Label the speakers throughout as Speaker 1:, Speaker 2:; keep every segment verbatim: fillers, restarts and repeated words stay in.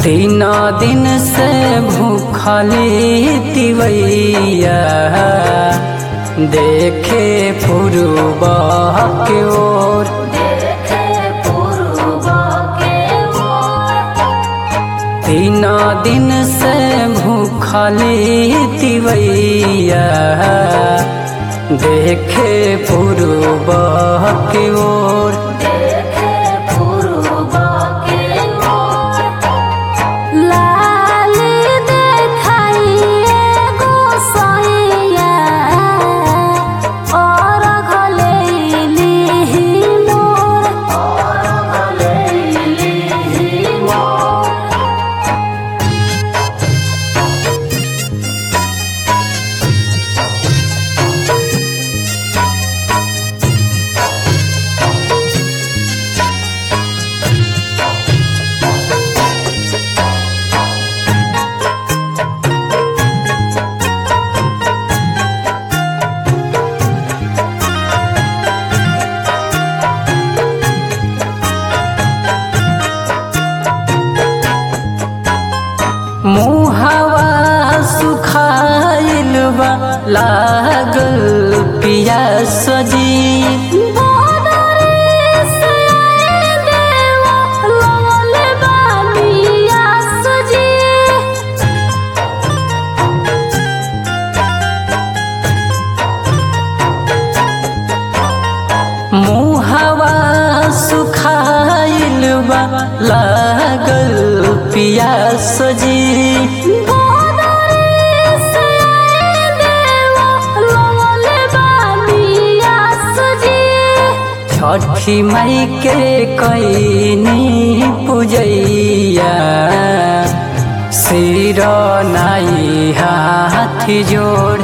Speaker 1: तीन दिन से भूखली तिवैया देखे पूर्व के ओर। तीन दिन से भूखली तिवैया देखे पूर्व के ओर। मुहावा सुखाइल बा लागल पियास जी। मुहावा सुखाइल बा लागल पियास जी। छठी मई के कैनी पूजैया सिर नाई हाथ जोड़।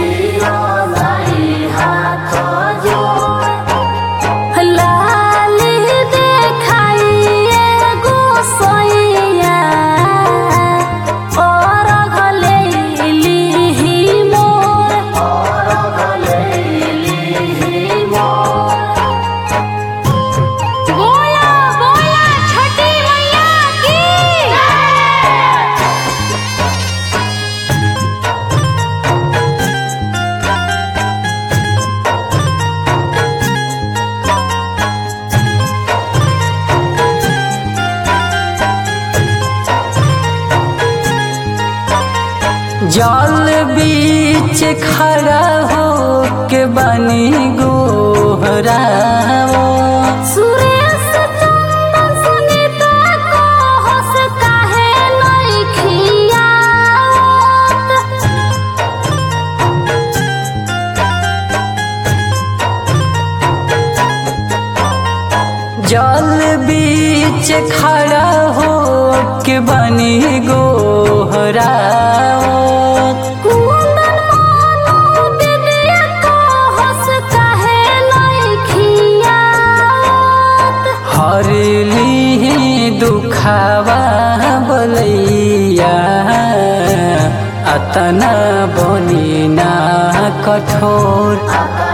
Speaker 1: जल बीच खड़ा हो के बनी गोहराओ।
Speaker 2: सुरेश चंदन सुनीता को हंस काहे नइखिया।
Speaker 1: जल बीच खड़ा हो के बनी गोहराओ। हरली दुखावा बलैया अतना बनी ना कठोर।